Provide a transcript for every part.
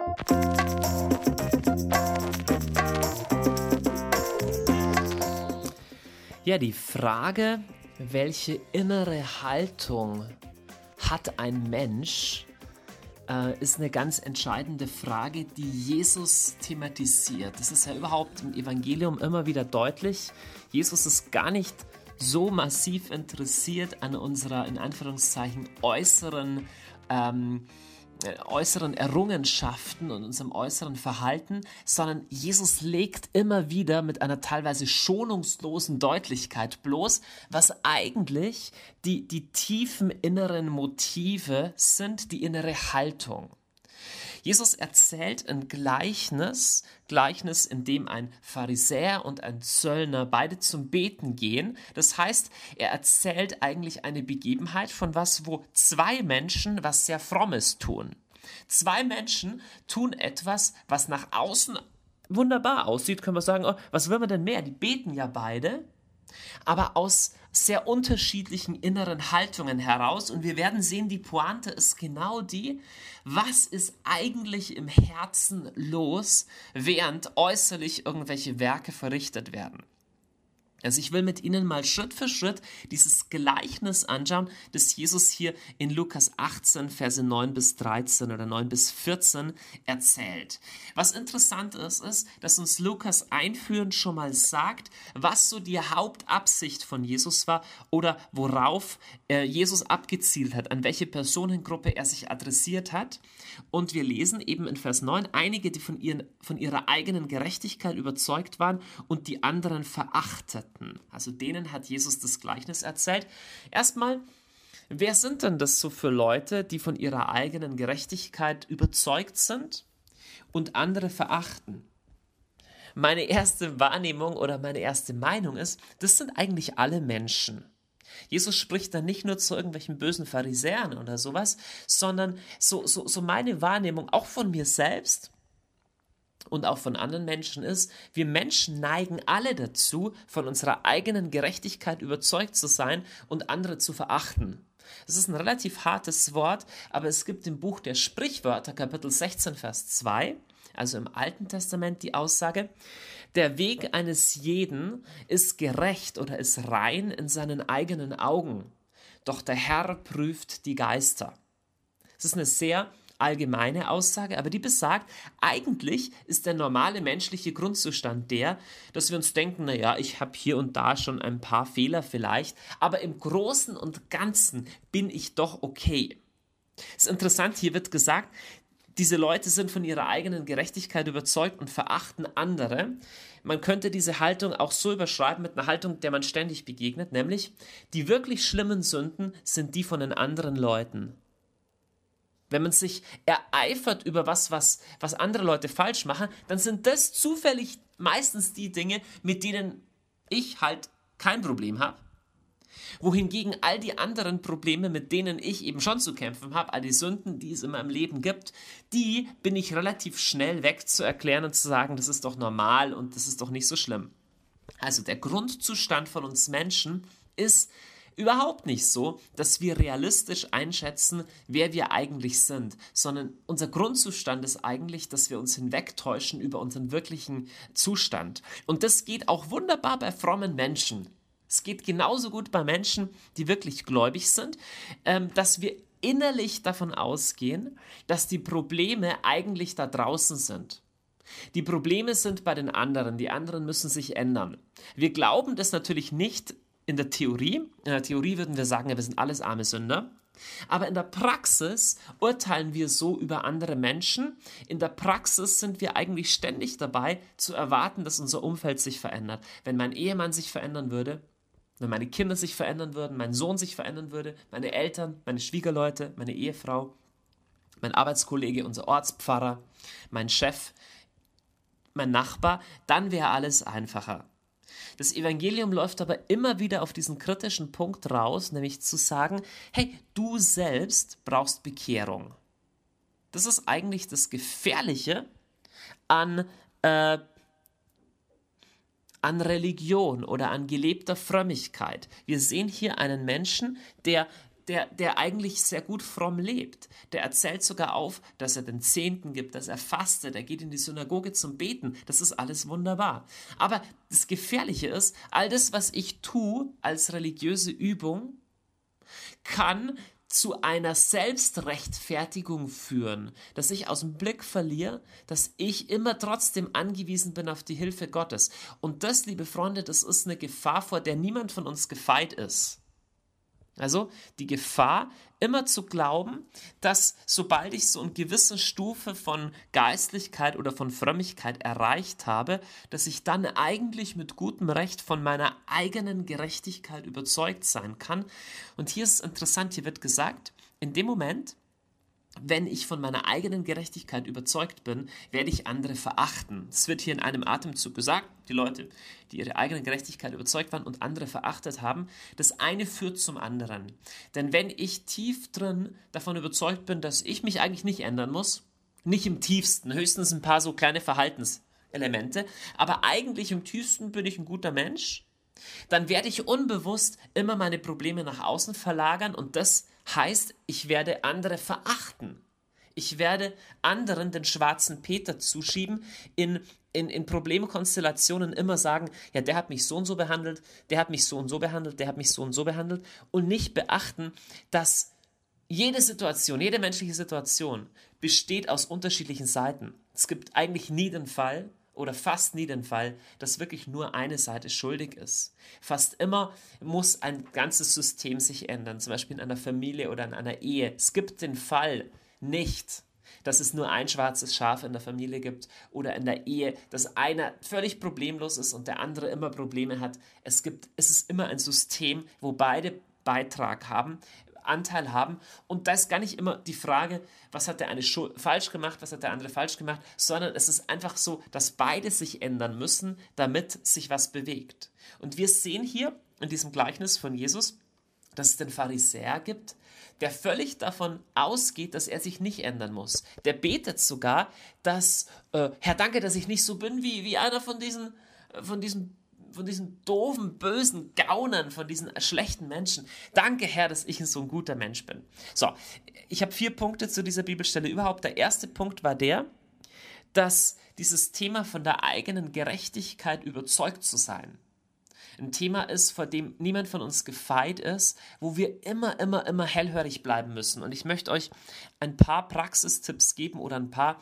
Ja, die Frage, welche innere Haltung hat ein Mensch, ist eine ganz entscheidende Frage, die Jesus thematisiert. Das ist ja überhaupt im Evangelium immer wieder deutlich. Jesus ist gar nicht so massiv interessiert an unserer, in Anführungszeichen, äußeren Errungenschaften und unserem äußeren Verhalten, sondern Jesus legt immer wieder mit einer teilweise schonungslosen Deutlichkeit bloß, was eigentlich die tiefen inneren Motive sind, die innere Haltung. Jesus erzählt ein Gleichnis, in dem ein Pharisäer und ein Zöllner beide zum Beten gehen. Das heißt, er erzählt eigentlich eine Begebenheit von wo zwei Menschen was sehr Frommes tun. Zwei Menschen tun etwas, was nach außen wunderbar aussieht, können wir sagen, oh, was will man denn mehr? Die beten ja beide, aber aus sehr unterschiedlichen inneren Haltungen heraus. Und wir werden sehen, die Pointe ist genau die, was ist eigentlich im Herzen los, während äußerlich irgendwelche Werke verrichtet werden. Also ich will mit Ihnen mal Schritt für Schritt dieses Gleichnis anschauen, das Jesus hier in Lukas 18, Verse 9 bis 13 oder 9 bis 14 erzählt. Was interessant ist, dass uns Lukas einführend schon mal sagt, was so die Hauptabsicht von Jesus war oder worauf Jesus abgezielt hat, an welche Personengruppe er sich adressiert hat. Und wir lesen eben in Vers 9, einige, die von ihrer eigenen Gerechtigkeit überzeugt waren und die anderen verachteten. Also denen hat Jesus das Gleichnis erzählt. Erstmal, wer sind denn das so für Leute, die von ihrer eigenen Gerechtigkeit überzeugt sind und andere verachten? Meine erste Wahrnehmung oder meine erste Meinung ist, das sind eigentlich alle Menschen. Jesus spricht da nicht nur zu irgendwelchen bösen Pharisäern oder sowas, sondern so meine Wahrnehmung auch von mir selbst und auch von anderen Menschen ist, wir Menschen neigen alle dazu, von unserer eigenen Gerechtigkeit überzeugt zu sein und andere zu verachten. Das ist ein relativ hartes Wort, aber es gibt im Buch der Sprichwörter, Kapitel 16, Vers 2, also im Alten Testament die Aussage, der Weg eines jeden ist gerecht oder ist rein in seinen eigenen Augen, doch der Herr prüft die Geister. Das ist eine sehr allgemeine Aussage, aber die besagt, eigentlich ist der normale menschliche Grundzustand der, dass wir uns denken, naja, ich habe hier und da schon ein paar Fehler vielleicht, aber im Großen und Ganzen bin ich doch okay. Das ist interessant, hier wird gesagt, diese Leute sind von ihrer eigenen Gerechtigkeit überzeugt und verachten andere. Man könnte diese Haltung auch so überschreiben mit einer Haltung, der man ständig begegnet, nämlich die wirklich schlimmen Sünden sind die von den anderen Leuten. Wenn man sich ereifert über was andere Leute falsch machen, dann sind das zufällig meistens die Dinge, mit denen ich halt kein Problem habe. Wohingegen all die anderen Probleme, mit denen ich eben schon zu kämpfen habe, all die Sünden, die es in meinem Leben gibt, die bin ich relativ schnell wegzuerklären und zu sagen, das ist doch normal und das ist doch nicht so schlimm. Also der Grundzustand von uns Menschen ist überhaupt nicht so, dass wir realistisch einschätzen, wer wir eigentlich sind, sondern unser Grundzustand ist eigentlich, dass wir uns hinwegtäuschen über unseren wirklichen Zustand. Und das geht auch wunderbar bei frommen Menschen. Es geht genauso gut bei Menschen, die wirklich gläubig sind, dass wir innerlich davon ausgehen, dass die Probleme eigentlich da draußen sind. Die Probleme sind bei den anderen, die anderen müssen sich ändern. Wir glauben das natürlich nicht in der Theorie. In der Theorie würden wir sagen, ja, wir sind alles arme Sünder. Aber in der Praxis urteilen wir so über andere Menschen. In der Praxis sind wir eigentlich ständig dabei, zu erwarten, dass unser Umfeld sich verändert. Wenn mein Ehemann sich verändern würde, wenn meine Kinder sich verändern würden, mein Sohn sich verändern würde, meine Eltern, meine Schwiegerleute, meine Ehefrau, mein Arbeitskollege, unser Ortspfarrer, mein Chef, mein Nachbar, dann wäre alles einfacher. Das Evangelium läuft aber immer wieder auf diesen kritischen Punkt raus, nämlich zu sagen, hey, du selbst brauchst Bekehrung. Das ist eigentlich das Gefährliche an Religion oder an gelebter Frömmigkeit. Wir sehen hier einen Menschen, der der eigentlich sehr gut fromm lebt. Der erzählt sogar auf, dass er den Zehnten gibt, dass er fastet, er geht in die Synagoge zum Beten. Das ist alles wunderbar. Aber das Gefährliche ist, all das, was ich tue als religiöse Übung, kann zu einer Selbstrechtfertigung führen, dass ich aus dem Blick verliere, dass ich immer trotzdem angewiesen bin auf die Hilfe Gottes. Und das, liebe Freunde, das ist eine Gefahr, vor der niemand von uns gefeit ist. Also die Gefahr, immer zu glauben, dass sobald ich so eine gewisse Stufe von Geistlichkeit oder von Frömmigkeit erreicht habe, dass ich dann eigentlich mit gutem Recht von meiner eigenen Gerechtigkeit überzeugt sein kann. Und hier ist es interessant, hier wird gesagt, in dem Moment, wenn ich von meiner eigenen Gerechtigkeit überzeugt bin, werde ich andere verachten. Es wird hier in einem Atemzug gesagt, die Leute, die ihre eigene Gerechtigkeit überzeugt waren und andere verachtet haben, das eine führt zum anderen. Denn wenn ich tief drin davon überzeugt bin, dass ich mich eigentlich nicht ändern muss, nicht im tiefsten, höchstens ein paar so kleine Verhaltenselemente, aber eigentlich im tiefsten bin ich ein guter Mensch, dann werde ich unbewusst immer meine Probleme nach außen verlagern und das heißt, ich werde andere verachten. Ich werde anderen den schwarzen Peter zuschieben, in Problemkonstellationen immer sagen, ja, der hat mich so und so behandelt, der hat mich so und so behandelt, der hat mich so und so behandelt und nicht beachten, dass jede Situation, jede menschliche Situation besteht aus unterschiedlichen Seiten. Es gibt eigentlich nie den Fall, oder fast nie den Fall, dass wirklich nur eine Seite schuldig ist. Fast immer muss ein ganzes System sich ändern, zum Beispiel in einer Familie oder in einer Ehe. Es gibt den Fall nicht, dass es nur ein schwarzes Schaf in der Familie gibt oder in der Ehe, dass einer völlig problemlos ist und der andere immer Probleme hat. Es ist immer ein System, wo beide Anteil haben und da ist gar nicht immer die Frage, was hat der eine falsch gemacht, was hat der andere falsch gemacht, sondern es ist einfach so, dass beide sich ändern müssen, damit sich was bewegt. Und wir sehen hier in diesem Gleichnis von Jesus, dass es den Pharisäer gibt, der völlig davon ausgeht, dass er sich nicht ändern muss. Der betet sogar, dass, Herr, danke, dass ich nicht so bin wie einer von diesen doofen, bösen Gaunern, von diesen schlechten Menschen. Danke, Herr, dass ich so ein guter Mensch bin. So, ich habe 4 Punkte zu dieser Bibelstelle überhaupt. Der erste Punkt war dass dieses Thema von der eigenen Gerechtigkeit überzeugt zu sein ein Thema ist, vor dem niemand von uns gefeit ist, wo wir immer hellhörig bleiben müssen. Und ich möchte euch ein paar Praxistipps geben oder ein paar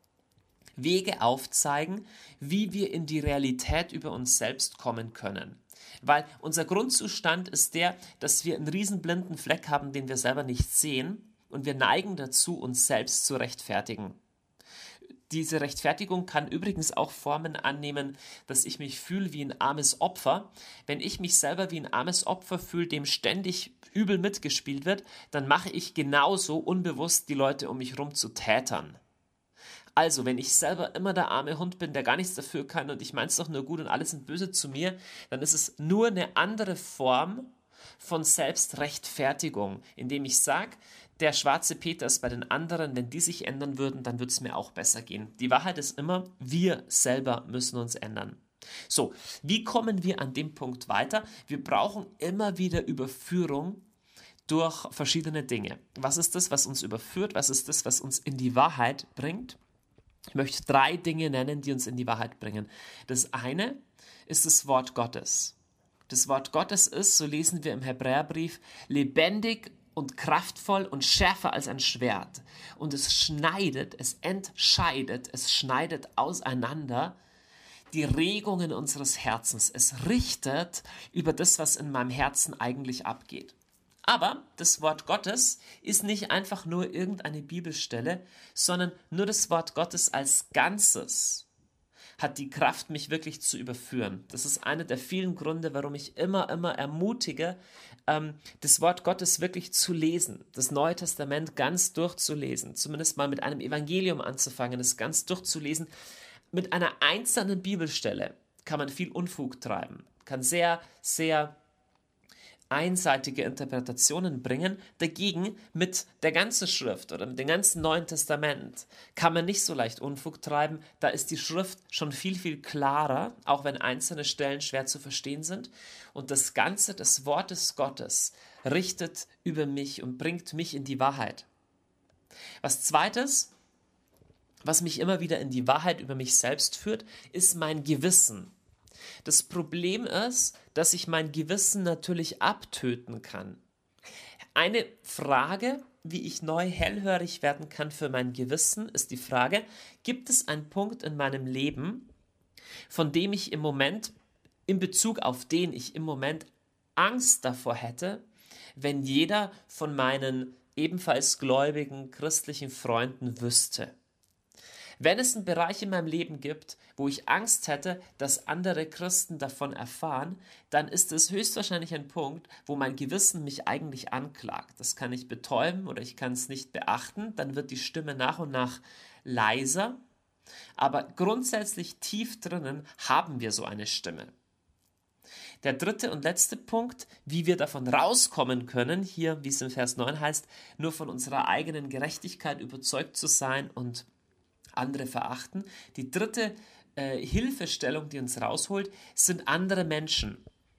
Wege aufzeigen, wie wir in die Realität über uns selbst kommen können. Weil unser Grundzustand ist der, dass wir einen riesen blinden Fleck haben, den wir selber nicht sehen und wir neigen dazu, uns selbst zu rechtfertigen. Diese Rechtfertigung kann übrigens auch Formen annehmen, dass ich mich fühle wie ein armes Opfer. Wenn ich mich selber wie ein armes Opfer fühle, dem ständig übel mitgespielt wird, dann mache ich genauso unbewusst die Leute um mich herum zu Tätern. Also, wenn ich selber immer der arme Hund bin, der gar nichts dafür kann und ich meine es doch nur gut und alle sind böse zu mir, dann ist es nur eine andere Form von Selbstrechtfertigung, indem ich sage, der schwarze Peter ist bei den anderen, wenn die sich ändern würden, dann würde es mir auch besser gehen. Die Wahrheit ist immer, wir selber müssen uns ändern. So, wie kommen wir an dem Punkt weiter? Wir brauchen immer wieder Überführung durch verschiedene Dinge. Was ist das, was uns überführt? Was ist das, was uns in die Wahrheit bringt? Ich möchte 3 Dinge nennen, die uns in die Wahrheit bringen. Das eine ist das Wort Gottes. Das Wort Gottes ist, so lesen wir im Hebräerbrief, lebendig und kraftvoll und schärfer als ein Schwert. Und es schneidet, es entscheidet, es schneidet auseinander die Regungen unseres Herzens. Es richtet über das, was in meinem Herzen eigentlich abgeht. Aber das Wort Gottes ist nicht einfach nur irgendeine Bibelstelle, sondern nur das Wort Gottes als Ganzes hat die Kraft, mich wirklich zu überführen. Das ist einer der vielen Gründe, warum ich immer ermutige, das Wort Gottes wirklich zu lesen, das Neue Testament ganz durchzulesen, zumindest mal mit einem Evangelium anzufangen, es ganz durchzulesen. Mit einer einzelnen Bibelstelle kann man viel Unfug treiben, kann sehr einseitige Interpretationen bringen. Dagegen mit der ganzen Schrift oder mit dem ganzen Neuen Testament kann man nicht so leicht Unfug treiben. Da ist die Schrift schon viel klarer, auch wenn einzelne Stellen schwer zu verstehen sind. Und das Ganze des Wortes Gottes richtet über mich und bringt mich in die Wahrheit. Was zweites, was mich immer wieder in die Wahrheit über mich selbst führt, ist mein Gewissen. Das Problem ist, dass ich mein Gewissen natürlich abtöten kann. Eine Frage, wie ich neu hellhörig werden kann für mein Gewissen, ist die Frage, gibt es einen Punkt in meinem Leben, von dem ich im Moment, in Bezug auf den ich im Moment Angst davor hätte, wenn jeder von meinen ebenfalls gläubigen christlichen Freunden wüsste. Wenn es einen Bereich in meinem Leben gibt, wo ich Angst hätte, dass andere Christen davon erfahren, dann ist es höchstwahrscheinlich ein Punkt, wo mein Gewissen mich eigentlich anklagt. Das kann ich betäuben oder ich kann es nicht beachten, dann wird die Stimme nach und nach leiser, aber grundsätzlich tief drinnen haben wir so eine Stimme. Der dritte und letzte Punkt, wie wir davon rauskommen können, hier, wie es im Vers 9 heißt, nur von unserer eigenen Gerechtigkeit überzeugt zu sein und andere verachten. Die dritte Hilfestellung, die uns rausholt, sind andere Menschen.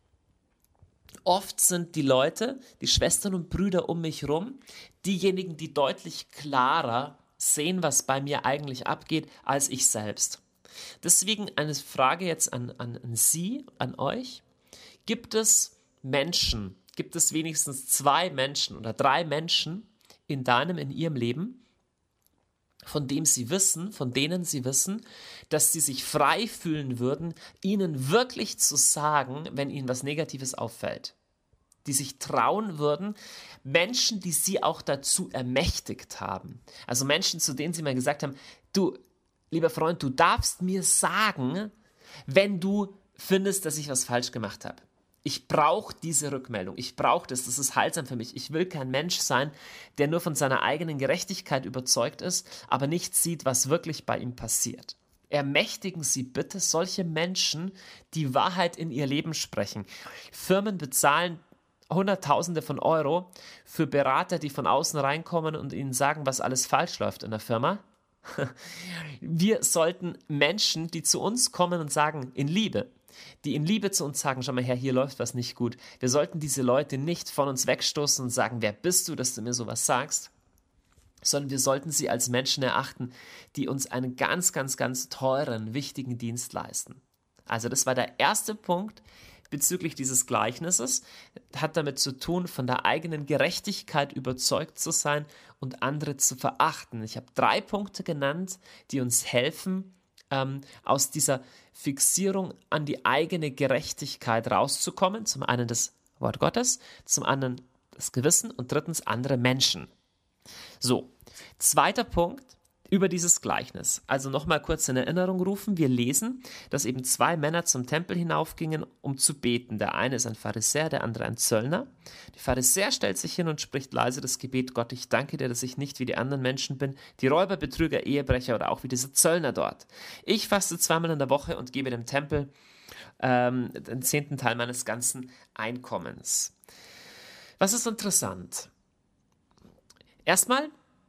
Oft sind die Leute, die Schwestern und Brüder um mich herum, diejenigen, die deutlich klarer sehen, was bei mir eigentlich abgeht, als ich selbst. Deswegen eine Frage jetzt an Sie, an euch. Gibt es Menschen, gibt es wenigstens 2 Menschen oder 3 Menschen in ihrem Leben, von denen sie wissen, dass sie sich frei fühlen würden, ihnen wirklich zu sagen, wenn ihnen was Negatives auffällt. Die sich trauen würden, Menschen, die sie auch dazu ermächtigt haben. Also Menschen, zu denen sie mal gesagt haben, du, lieber Freund, du darfst mir sagen, wenn du findest, dass ich was falsch gemacht habe. Ich brauche diese Rückmeldung. Ich brauche das. Das ist heilsam für mich. Ich will kein Mensch sein, der nur von seiner eigenen Gerechtigkeit überzeugt ist, aber nicht sieht, was wirklich bei ihm passiert. Ermächtigen Sie bitte solche Menschen, die Wahrheit in ihr Leben sprechen. Firmen bezahlen Hunderttausende von Euro für Berater, die von außen reinkommen und ihnen sagen, was alles falsch läuft in der Firma. Wir sollten Menschen, die zu uns kommen und sagen, die in Liebe zu uns sagen, schau mal her, hier läuft was nicht gut. Wir sollten diese Leute nicht von uns wegstoßen und sagen, wer bist du, dass du mir sowas sagst, sondern wir sollten sie als Menschen erachten, die uns einen ganz, ganz, ganz teuren, wichtigen Dienst leisten. Also das war der erste Punkt bezüglich dieses Gleichnisses, hat damit zu tun, von der eigenen Gerechtigkeit überzeugt zu sein und andere zu verachten. Ich habe 3 Punkte genannt, die uns helfen, aus dieser Fixierung an die eigene Gerechtigkeit rauszukommen. Zum einen das Wort Gottes, zum anderen das Gewissen und drittens andere Menschen. So, zweiter Punkt über dieses Gleichnis. Also nochmal kurz in Erinnerung rufen. Wir lesen, dass eben 2 Männer zum Tempel hinaufgingen, um zu beten. Der eine ist ein Pharisäer, der andere ein Zöllner. Der Pharisäer stellt sich hin und spricht leise das Gebet: Gott, ich danke dir, dass ich nicht wie die anderen Menschen bin, die Räuber, Betrüger, Ehebrecher oder auch wie dieser Zöllner dort. Ich faste 2-mal in der Woche und gebe dem Tempel den 10. Teil meines ganzen Einkommens. Was ist interessant? Erstmal,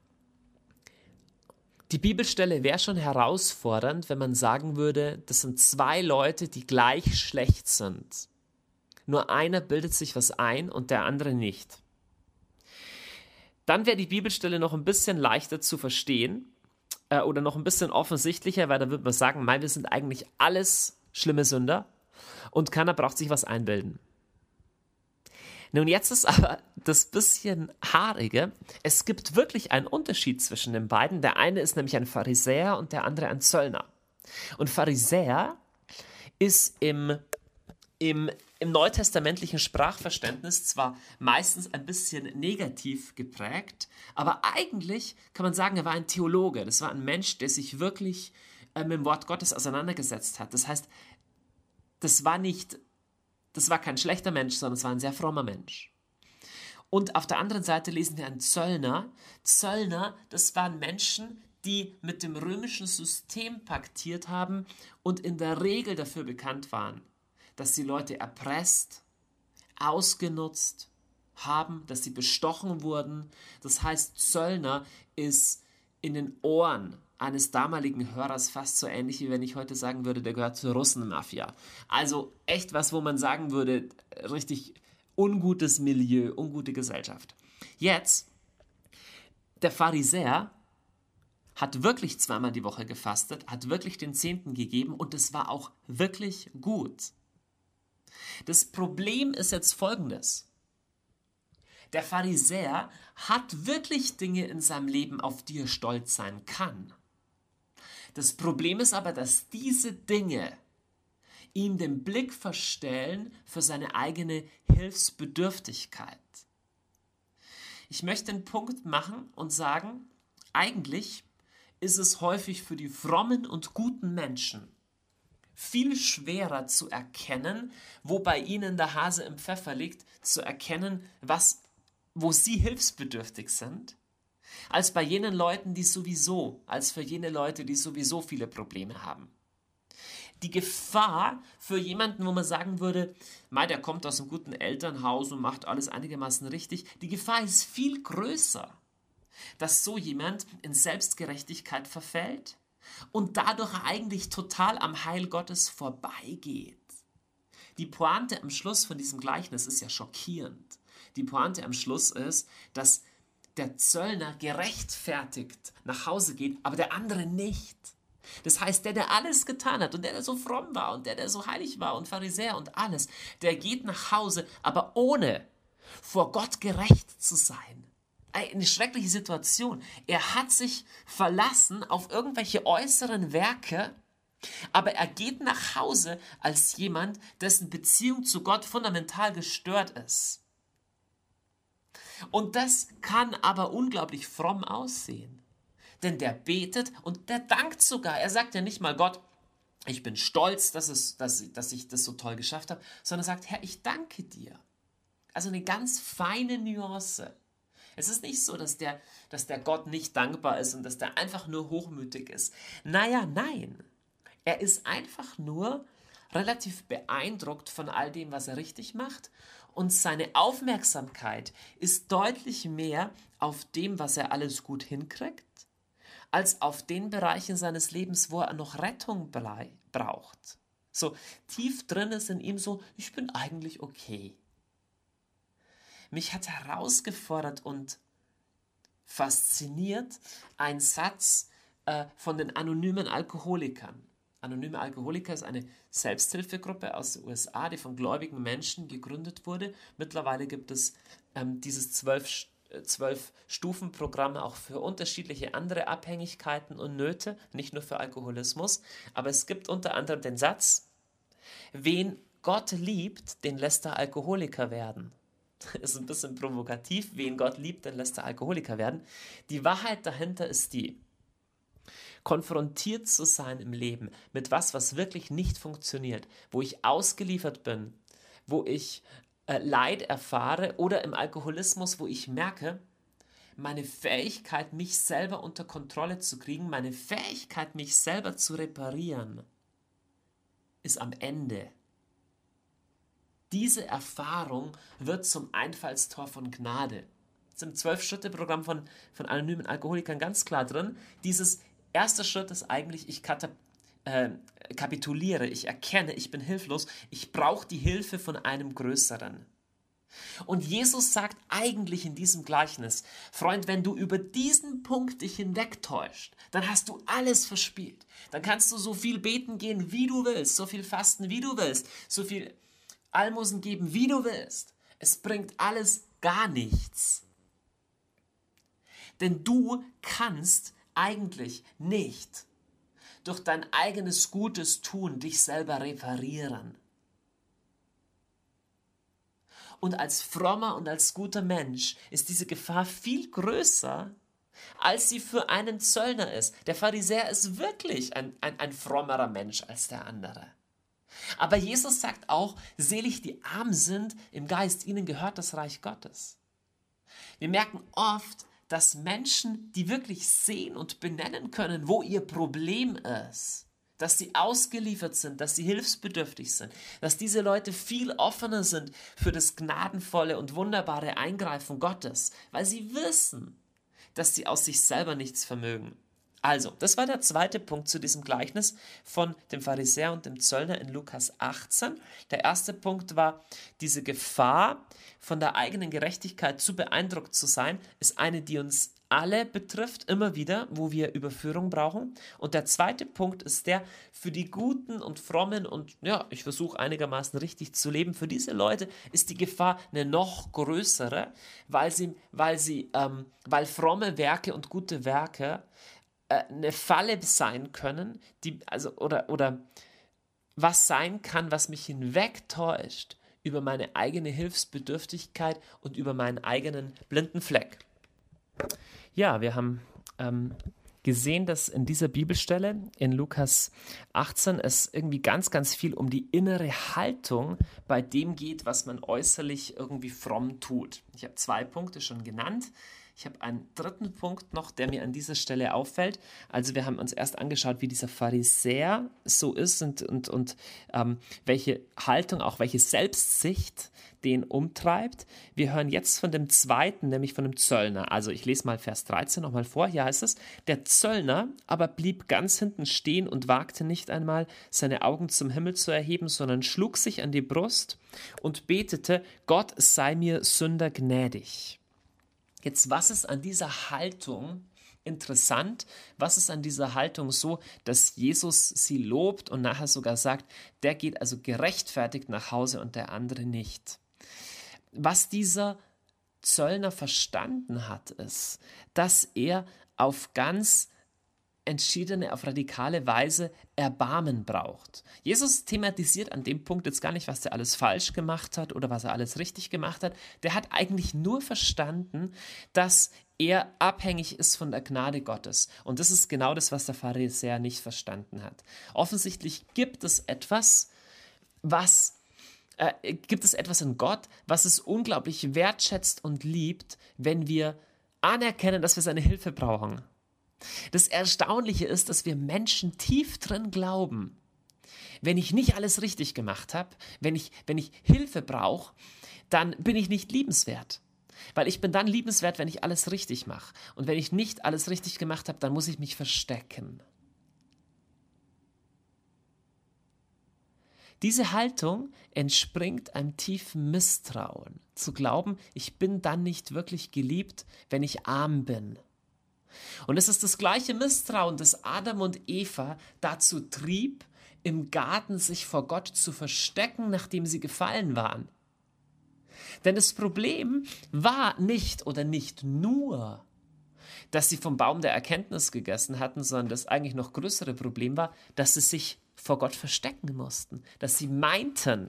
die Bibelstelle wäre schon herausfordernd, wenn man sagen würde, das sind 2 Leute, die gleich schlecht sind. Nur einer bildet sich was ein und der andere nicht. Dann wäre die Bibelstelle noch ein bisschen leichter zu verstehen oder noch ein bisschen offensichtlicher, weil da würde man sagen, wir sind eigentlich alles schlimme Sünder und keiner braucht sich was einbilden. Nun, jetzt ist aber das bisschen Haarige. Es gibt wirklich einen Unterschied zwischen den beiden. Der eine ist nämlich ein Pharisäer und der andere ein Zöllner. Und Pharisäer ist im neutestamentlichen Sprachverständnis zwar meistens ein bisschen negativ geprägt, aber eigentlich kann man sagen, er war ein Theologe. Das war ein Mensch, der sich wirklich mit dem Wort Gottes auseinandergesetzt hat. Das heißt, das war kein schlechter Mensch, sondern es war ein sehr frommer Mensch. Und auf der anderen Seite lesen wir einen Zöllner. Zöllner, das waren Menschen, die mit dem römischen System paktiert haben und in der Regel dafür bekannt waren, dass sie Leute erpresst, ausgenutzt haben, dass sie bestochen wurden. Das heißt, Zöllner ist in den Ohren eines damaligen Hörers fast so ähnlich, wie wenn ich heute sagen würde, der gehört zur Russenmafia. Also echt was, wo man sagen würde, richtig ungutes Milieu, ungute Gesellschaft. Jetzt, der Pharisäer hat wirklich zweimal die Woche gefastet, hat wirklich den Zehnten gegeben und es war auch wirklich gut. Das Problem ist jetzt folgendes. Der Pharisäer hat wirklich Dinge in seinem Leben, auf die er stolz sein kann. Das Problem ist aber, dass diese Dinge ihm den Blick verstellen für seine eigene Hilfsbedürftigkeit. Ich möchte einen Punkt machen und sagen, eigentlich ist es häufig für die frommen und guten Menschen viel schwerer zu erkennen, wo bei ihnen der Hase im Pfeffer liegt, zu erkennen, wo sie hilfsbedürftig sind, als für jene Leute, die sowieso viele Probleme haben. Die Gefahr für jemanden, wo man sagen würde, der kommt aus einem guten Elternhaus und macht alles einigermaßen richtig, die Gefahr ist viel größer, dass so jemand in Selbstgerechtigkeit verfällt und dadurch eigentlich total am Heil Gottes vorbeigeht. Die Pointe am Schluss von diesem Gleichnis ist ja schockierend. Die Pointe am Schluss ist, dass der Zöllner gerechtfertigt nach Hause geht, aber der andere nicht. Das heißt, der alles getan hat und der so fromm war und der so heilig war und Pharisäer und alles, der geht nach Hause, aber ohne vor Gott gerecht zu sein. Eine schreckliche Situation. Er hat sich verlassen auf irgendwelche äußeren Werke, aber er geht nach Hause als jemand, dessen Beziehung zu Gott fundamental gestört ist. Und das kann aber unglaublich fromm aussehen. Denn der betet und der dankt sogar. Er sagt ja nicht mal Gott, ich bin stolz, dass ich das so toll geschafft habe, sondern sagt, Herr, ich danke dir. Also eine ganz feine Nuance. Es ist nicht so, dass der Gott nicht dankbar ist und dass der einfach nur hochmütig ist. Nein. Er ist einfach nur relativ beeindruckt von all dem, was er richtig macht. Und seine Aufmerksamkeit ist deutlich mehr auf dem, was er alles gut hinkriegt, als auf den Bereichen seines Lebens, wo er noch Rettung braucht. So tief drin ist in ihm so, ich bin eigentlich okay. Mich hat herausgefordert und fasziniert ein Satz von den anonymen Alkoholikern. Anonyme Alkoholiker ist eine Selbsthilfegruppe aus den USA, die von gläubigen Menschen gegründet wurde. Mittlerweile gibt es dieses 12-Stufen-Programm auch für unterschiedliche andere Abhängigkeiten und Nöte, nicht nur für Alkoholismus. Aber es gibt unter anderem den Satz, wen Gott liebt, den lässt er Alkoholiker werden. Ist ein bisschen provokativ, wen Gott liebt, den lässt er Alkoholiker werden. Die Wahrheit dahinter ist die, konfrontiert zu sein im Leben mit was wirklich nicht funktioniert, wo ich ausgeliefert bin, wo ich Leid erfahre oder im Alkoholismus, wo ich merke, meine Fähigkeit, mich selber unter Kontrolle zu kriegen, meine Fähigkeit, mich selber zu reparieren, ist am Ende. Diese Erfahrung wird zum Einfallstor von Gnade. Das ist im 12-Schritte-Programm von anonymen Alkoholikern ganz klar drin. Dieses erste Schritt ist eigentlich, ich kapituliere, ich erkenne, ich bin hilflos, ich brauche die Hilfe von einem Größeren. Und Jesus sagt eigentlich in diesem Gleichnis, Freund, wenn du über diesen Punkt dich hinwegtäuscht, dann hast du alles verspielt. Dann kannst du so viel beten gehen, wie du willst, so viel fasten, wie du willst, so viel Almosen geben, wie du willst. Es bringt alles gar nichts. Denn du kannst eigentlich nicht durch dein eigenes gutes Tun dich selber reparieren. Und als frommer und als guter Mensch ist diese Gefahr viel größer, als sie für einen Zöllner ist. Der Pharisäer ist wirklich ein frommerer Mensch als der andere. Aber Jesus sagt auch, selig die arm sind im Geist, ihnen gehört das Reich Gottes. Wir merken oft, dass Menschen, die wirklich sehen und benennen können, wo ihr Problem ist, dass sie ausgeliefert sind, dass sie hilfsbedürftig sind, dass diese Leute viel offener sind für das gnadenvolle und wunderbare Eingreifen Gottes, weil sie wissen, dass sie aus sich selber nichts vermögen. Also, das war der zweite Punkt zu diesem Gleichnis von dem Pharisäer und dem Zöllner in Lukas 18. Der erste Punkt war, diese Gefahr, von der eigenen Gerechtigkeit zu beeindruckt zu sein, ist eine, die uns alle betrifft, immer wieder, wo wir Überführung brauchen. Und der zweite Punkt ist der, für die Guten und Frommen und ja, ich versuche einigermaßen richtig zu leben, für diese Leute ist die Gefahr eine noch größere, weil fromme Werke und gute Werke eine Falle sein können, oder was sein kann, was mich hinwegtäuscht über meine eigene Hilfsbedürftigkeit und über meinen eigenen blinden Fleck. Ja, wir haben gesehen, dass in dieser Bibelstelle in Lukas 18 es irgendwie ganz, ganz viel um die innere Haltung bei dem geht, was man äußerlich irgendwie fromm tut. Ich habe 2 Punkte schon genannt. Ich habe einen dritten Punkt noch, der mir an dieser Stelle auffällt. Also wir haben uns erst angeschaut, wie dieser Pharisäer so ist und welche Haltung, auch welche Selbstsicht den umtreibt. Wir hören jetzt von dem zweiten, nämlich von dem Zöllner. Also ich lese mal Vers 13 nochmal vor. Hier heißt es, der Zöllner aber blieb ganz hinten stehen und wagte nicht einmal, seine Augen zum Himmel zu erheben, sondern schlug sich an die Brust und betete, Gott sei mir Sünder gnädig. Jetzt, was ist an dieser Haltung interessant? Was ist an dieser Haltung so, dass Jesus sie lobt und nachher sogar sagt, der geht also gerechtfertigt nach Hause und der andere nicht? Was dieser Zöllner verstanden hat, ist, dass er auf ganz entschiedene, auf radikale Weise Erbarmen braucht. Jesus thematisiert an dem Punkt jetzt gar nicht, was er alles falsch gemacht hat oder was er alles richtig gemacht hat. Der hat eigentlich nur verstanden, dass er abhängig ist von der Gnade Gottes. Und das ist genau das, was der Pharisäer nicht verstanden hat. Offensichtlich gibt es etwas in Gott, was es unglaublich wertschätzt und liebt, wenn wir anerkennen, dass wir seine Hilfe brauchen. Das Erstaunliche ist, dass wir Menschen tief drin glauben, wenn ich nicht alles richtig gemacht habe, wenn ich Hilfe brauche, dann bin ich nicht liebenswert. Weil ich bin dann liebenswert, wenn ich alles richtig mache. Und wenn ich nicht alles richtig gemacht habe, dann muss ich mich verstecken. Diese Haltung entspringt einem tiefen Misstrauen, zu glauben, ich bin dann nicht wirklich geliebt, wenn ich arm bin. Und es ist das gleiche Misstrauen, das Adam und Eva dazu trieb, im Garten sich vor Gott zu verstecken, nachdem sie gefallen waren. Denn das Problem war nicht nur, dass sie vom Baum der Erkenntnis gegessen hatten, sondern das eigentlich noch größere Problem war, dass sie sich vor Gott verstecken mussten, dass sie meinten,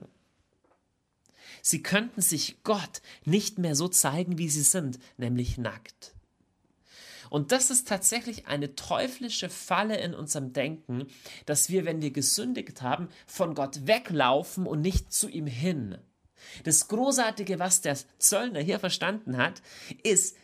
sie könnten sich Gott nicht mehr so zeigen, wie sie sind, nämlich nackt. Und das ist tatsächlich eine teuflische Falle in unserem Denken, dass wir, wenn wir gesündigt haben, von Gott weglaufen und nicht zu ihm hin. Das Großartige, was der Zöllner hier verstanden hat, ist,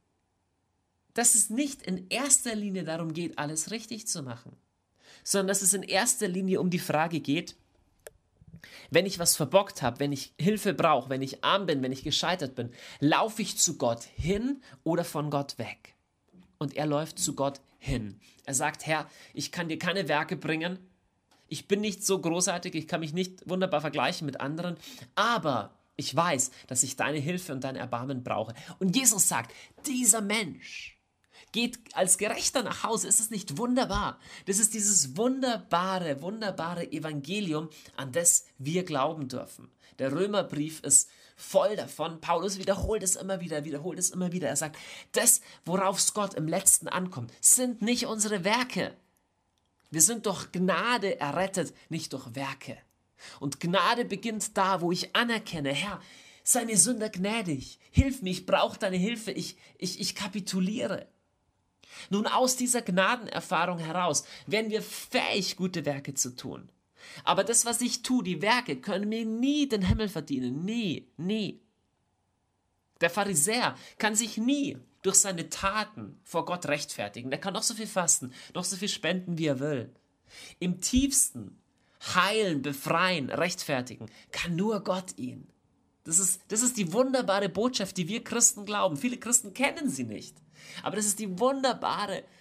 dass es nicht in erster Linie darum geht, alles richtig zu machen, sondern dass es in erster Linie um die Frage geht, wenn ich was verbockt habe, wenn ich Hilfe brauche, wenn ich arm bin, wenn ich gescheitert bin, laufe ich zu Gott hin oder von Gott weg? Und er läuft zu Gott hin. Er sagt, Herr, ich kann dir keine Werke bringen. Ich bin nicht so großartig, ich kann mich nicht wunderbar vergleichen mit anderen, aber ich weiß, dass ich deine Hilfe und dein Erbarmen brauche. Und Jesus sagt, dieser Mensch geht als Gerechter nach Hause. Ist es nicht wunderbar? Das ist dieses wunderbare Evangelium, an das wir glauben dürfen. Der Römerbrief ist voll davon. Paulus wiederholt es immer wieder. Er sagt, das, worauf es Gott im Letzten ankommt, sind nicht unsere Werke. Wir sind durch Gnade errettet, nicht durch Werke. Und Gnade beginnt da, wo ich anerkenne, Herr, sei mir Sünder gnädig, hilf mir, ich brauche deine Hilfe, ich kapituliere. Nun, aus dieser Gnadenerfahrung heraus werden wir fähig, gute Werke zu tun. Aber das, was ich tue, die Werke, können mir nie den Himmel verdienen. Nie. Der Pharisäer kann sich nie durch seine Taten vor Gott rechtfertigen. Der kann noch so viel fasten, noch so viel spenden, wie er will. Im tiefsten heilen, befreien, rechtfertigen kann nur Gott ihn. Das ist die wunderbare Botschaft, die wir Christen glauben. Viele Christen kennen sie nicht. Aber das ist die wunderbare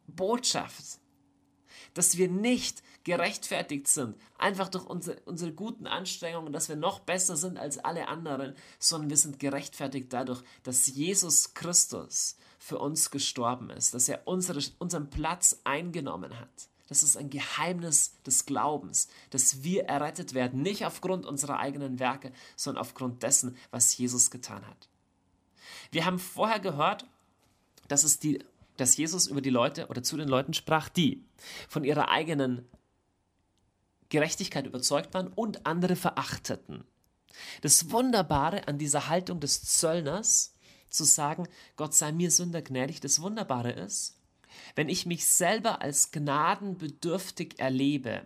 Botschaft, dass wir nicht gerechtfertigt sind, einfach durch unsere guten Anstrengungen, dass wir noch besser sind als alle anderen, sondern wir sind gerechtfertigt dadurch, dass Jesus Christus für uns gestorben ist, dass er unseren Platz eingenommen hat. Das ist ein Geheimnis des Glaubens, dass wir errettet werden, nicht aufgrund unserer eigenen Werke, sondern aufgrund dessen, was Jesus getan hat. Wir haben vorher gehört, dass Jesus über die Leute oder zu den Leuten sprach, die von ihrer eigenen Gerechtigkeit überzeugt waren und andere verachteten. Das Wunderbare an dieser Haltung des Zöllners, zu sagen, Gott sei mir Sünder gnädig, das Wunderbare ist, wenn ich mich selber als gnadenbedürftig erlebe,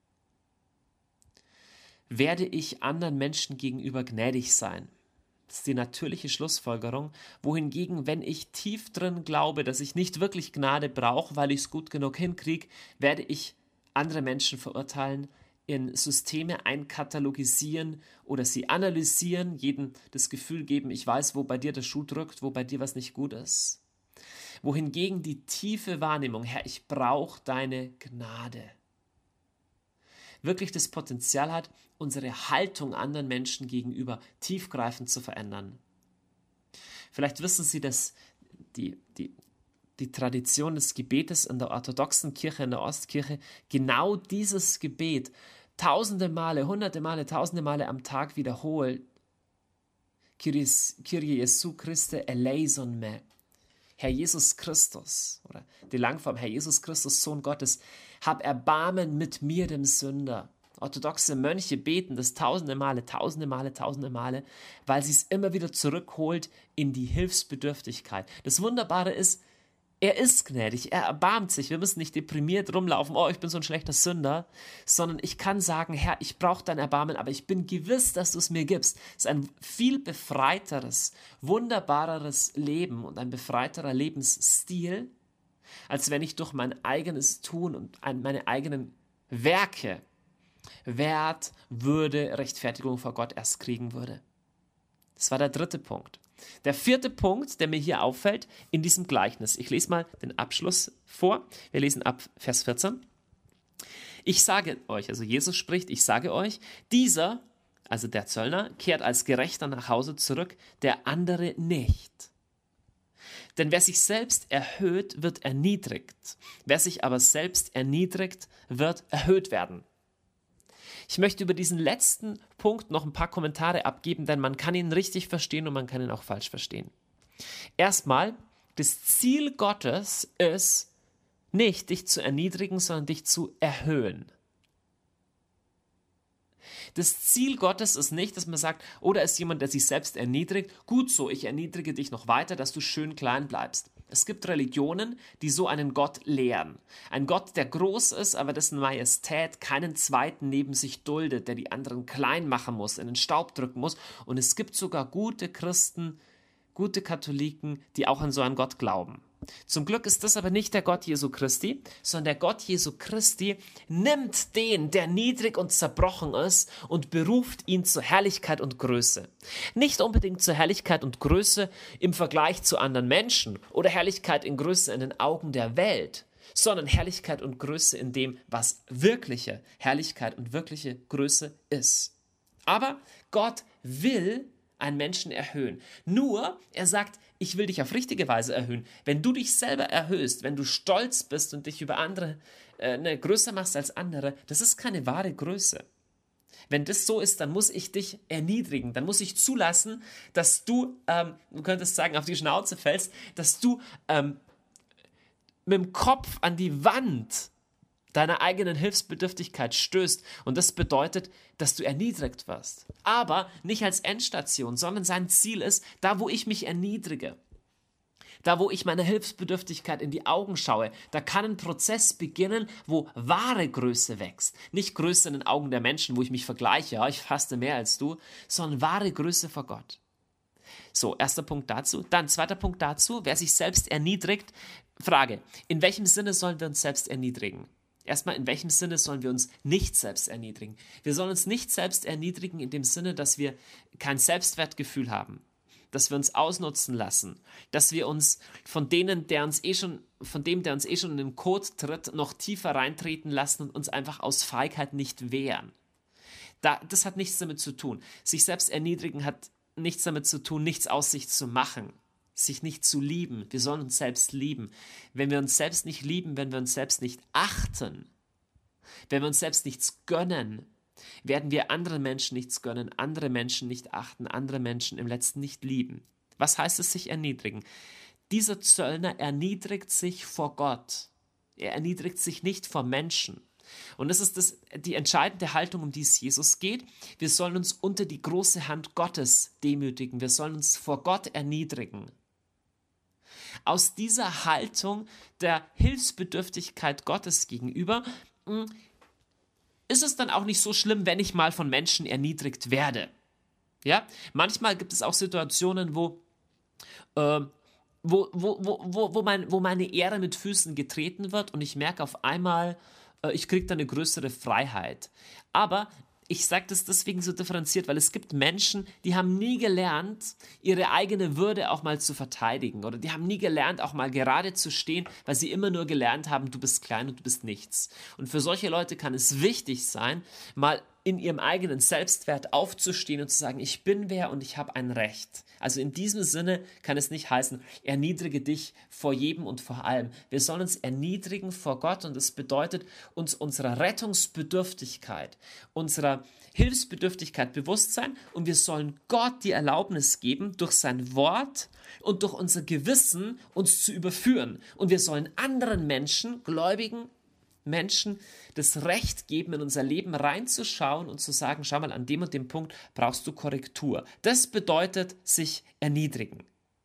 werde ich anderen Menschen gegenüber gnädig sein. Das ist die natürliche Schlussfolgerung. Wohingegen, wenn ich tief drin glaube, dass ich nicht wirklich Gnade brauche, weil ich es gut genug hinkriege, werde ich andere Menschen verurteilen, in Systeme einkatalogisieren oder sie analysieren, jedem das Gefühl geben, ich weiß, wo bei dir der Schuh drückt, wo bei dir was nicht gut ist. Wohingegen die tiefe Wahrnehmung, Herr, ich brauche deine Gnade, wirklich das Potenzial hat, unsere Haltung anderen Menschen gegenüber tiefgreifend zu verändern. Vielleicht wissen Sie, dass die Tradition des Gebetes in der orthodoxen Kirche, in der Ostkirche, genau dieses Gebet tausende Male, hunderte Male, tausende Male am Tag wiederholt. Kyrie Jesu Christe eleison me. Herr Jesus Christus, oder die Langform, Herr Jesus Christus, Sohn Gottes, hab Erbarmen mit mir, dem Sünder. Orthodoxe Mönche beten das tausende Male, weil sie es immer wieder zurückholt in die Hilfsbedürftigkeit. Das Wunderbare ist, er ist gnädig, er erbarmt sich. Wir müssen nicht deprimiert rumlaufen, oh, ich bin so ein schlechter Sünder, sondern ich kann sagen, Herr, ich brauche dein Erbarmen, aber ich bin gewiss, dass du es mir gibst. Es ist ein viel befreiteres, wunderbareres Leben und ein befreiterer Lebensstil, als wenn ich durch mein eigenes Tun und meine eigenen Werke Wert, Würde, Rechtfertigung vor Gott erst kriegen würde. Das war der dritte Punkt. Der vierte Punkt, der mir hier auffällt, in diesem Gleichnis. Ich lese mal den Abschluss vor. Wir lesen ab Vers 14. Ich sage euch, also Jesus spricht, ich sage euch, dieser, also der Zöllner, kehrt als Gerechter nach Hause zurück, der andere nicht. Denn wer sich selbst erhöht, wird erniedrigt. Wer sich aber selbst erniedrigt, wird erhöht werden. Ich möchte über diesen letzten Punkt noch ein paar Kommentare abgeben, denn man kann ihn richtig verstehen und man kann ihn auch falsch verstehen. Erstmal, das Ziel Gottes ist nicht, dich zu erniedrigen, sondern dich zu erhöhen. Das Ziel Gottes ist nicht, dass man sagt, oh, da ist jemand, der sich selbst erniedrigt. Gut so, ich erniedrige dich noch weiter, dass du schön klein bleibst. Es gibt Religionen, die so einen Gott lehren. Ein Gott, der groß ist, aber dessen Majestät keinen zweiten neben sich duldet, der die anderen klein machen muss, in den Staub drücken muss. Und es gibt sogar gute Christen, gute Katholiken, die auch an so einen Gott glauben. Zum Glück ist das aber nicht der Gott Jesu Christi, sondern der Gott Jesu Christi nimmt den, der niedrig und zerbrochen ist, und beruft ihn zur Herrlichkeit und Größe. Nicht unbedingt zur Herrlichkeit und Größe im Vergleich zu anderen Menschen oder Herrlichkeit in Größe in den Augen der Welt, sondern Herrlichkeit und Größe in dem, was wirkliche Herrlichkeit und wirkliche Größe ist. Aber Gott will einen Menschen erhöhen. Nur, er sagt, ich will dich auf richtige Weise erhöhen. Wenn du dich selber erhöhst, wenn du stolz bist und dich über andere größer machst als andere, das ist keine wahre Größe. Wenn das so ist, dann muss ich dich erniedrigen. Dann muss ich zulassen, dass du könntest sagen, auf die Schnauze fällst, dass du mit dem Kopf an die Wand deiner eigenen Hilfsbedürftigkeit stößt. Und das bedeutet, dass du erniedrigt wirst. Aber nicht als Endstation, sondern sein Ziel ist, da wo ich mich erniedrige, da wo ich meiner Hilfsbedürftigkeit in die Augen schaue, da kann ein Prozess beginnen, wo wahre Größe wächst. Nicht Größe in den Augen der Menschen, wo ich mich vergleiche, ja, ich faste mehr als du, sondern wahre Größe vor Gott. So, erster Punkt dazu. Dann zweiter Punkt dazu, wer sich selbst erniedrigt. Frage, in welchem Sinne sollen wir uns selbst erniedrigen? Erstmal, in welchem Sinne sollen wir uns nicht selbst erniedrigen? Wir sollen uns nicht selbst erniedrigen in dem Sinne, dass wir kein Selbstwertgefühl haben, dass wir uns ausnutzen lassen, dass wir uns von dem, der uns eh schon in den Kot tritt, noch tiefer reintreten lassen und uns einfach aus Feigheit nicht wehren. Das hat nichts damit zu tun. Sich selbst erniedrigen hat nichts damit zu tun, nichts aus sich zu machen, sich nicht zu lieben. Wir sollen uns selbst lieben. Wenn wir uns selbst nicht lieben, wenn wir uns selbst nicht achten, wenn wir uns selbst nichts gönnen, werden wir anderen Menschen nichts gönnen, andere Menschen nicht achten, andere Menschen im Letzten nicht lieben. Was heißt es, sich erniedrigen? Dieser Zöllner erniedrigt sich vor Gott. Er erniedrigt sich nicht vor Menschen. Und das ist die entscheidende Haltung, um die es Jesus geht. Wir sollen uns unter die große Hand Gottes demütigen. Wir sollen uns vor Gott erniedrigen. Aus dieser Haltung der Hilfsbedürftigkeit Gottes gegenüber ist es dann auch nicht so schlimm, wenn ich mal von Menschen erniedrigt werde. Ja? Manchmal gibt es auch Situationen, wo meine Ehre mit Füßen getreten wird und ich merke auf einmal, ich kriege da eine größere Freiheit. Aber ich sage das deswegen so differenziert, weil es gibt Menschen, die haben nie gelernt, ihre eigene Würde auch mal zu verteidigen. Oder die haben nie gelernt, auch mal gerade zu stehen, weil sie immer nur gelernt haben, du bist klein und du bist nichts. Und für solche Leute kann es wichtig sein, mal in ihrem eigenen Selbstwert aufzustehen und zu sagen, ich bin wer und ich habe ein Recht. Also in diesem Sinne kann es nicht heißen, erniedrige dich vor jedem und vor allem. Wir sollen uns erniedrigen vor Gott und das bedeutet, uns unserer Rettungsbedürftigkeit, unserer Hilfsbedürftigkeit bewusst sein und wir sollen Gott die Erlaubnis geben, durch sein Wort und durch unser Gewissen uns zu überführen. Und wir sollen anderen Menschen, gläubigen Menschen, das Recht geben, in unser Leben reinzuschauen und zu sagen, schau mal, an dem und dem Punkt brauchst du Korrektur. Das bedeutet sich erniedrigen.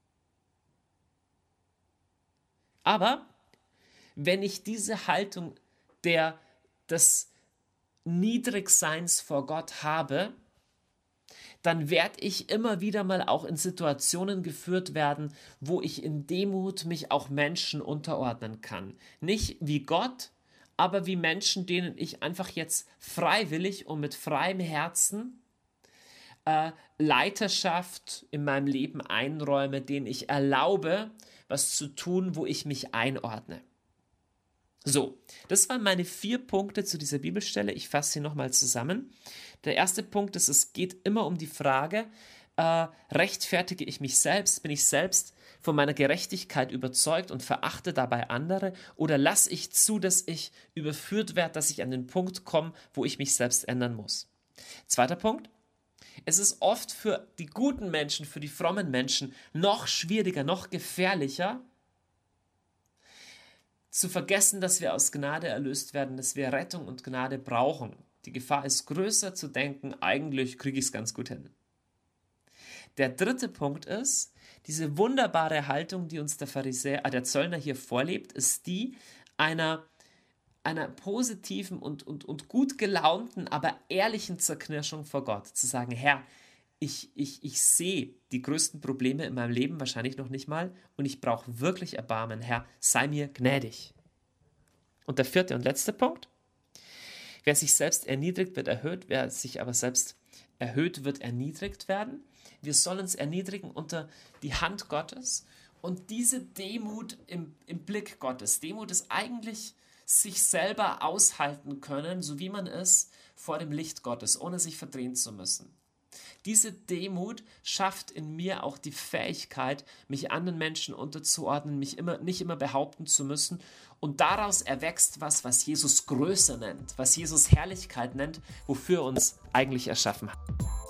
Aber wenn ich diese Haltung des Niedrigseins vor Gott habe, dann werde ich immer wieder mal auch in Situationen geführt werden, wo ich in Demut mich auch Menschen unterordnen kann. Nicht wie Gott, aber wie Menschen, denen ich einfach jetzt freiwillig und mit freiem Herzen Leiterschaft in meinem Leben einräume, denen ich erlaube, was zu tun, wo ich mich einordne. So, das waren meine 4 Punkte zu dieser Bibelstelle. Ich fasse sie nochmal zusammen. Der erste Punkt ist, es geht immer um die Frage, rechtfertige ich mich selbst, bin ich selbst von meiner Gerechtigkeit überzeugt und verachte dabei andere oder lasse ich zu, dass ich überführt werde, dass ich an den Punkt komme, wo ich mich selbst ändern muss. Zweiter Punkt, es ist oft für die guten Menschen, für die frommen Menschen noch schwieriger, noch gefährlicher, zu vergessen, dass wir aus Gnade erlöst werden, dass wir Rettung und Gnade brauchen. Die Gefahr ist größer zu denken, eigentlich kriege ich es ganz gut hin. Der dritte Punkt ist, diese wunderbare Haltung, die uns der Zöllner hier vorlebt, ist die einer positiven und gut gelaunten, aber ehrlichen Zerknirschung vor Gott. Zu sagen, Herr, ich sehe die größten Probleme in meinem Leben wahrscheinlich noch nicht mal und ich brauche wirklich Erbarmen. Herr, sei mir gnädig. Und der vierte und letzte Punkt, wer sich selbst erniedrigt, wird erhöht, wer sich aber selbst erhöht, wird erniedrigt werden. Wir sollen uns erniedrigen unter die Hand Gottes und diese Demut im Blick Gottes. Demut ist eigentlich sich selber aushalten können, so wie man es vor dem Licht Gottes, ohne sich verdrehen zu müssen. Diese Demut schafft in mir auch die Fähigkeit, mich anderen Menschen unterzuordnen, mich nicht immer behaupten zu müssen. Und daraus erwächst was Jesus Größe nennt, was Jesus Herrlichkeit nennt, wofür er uns eigentlich erschaffen hat.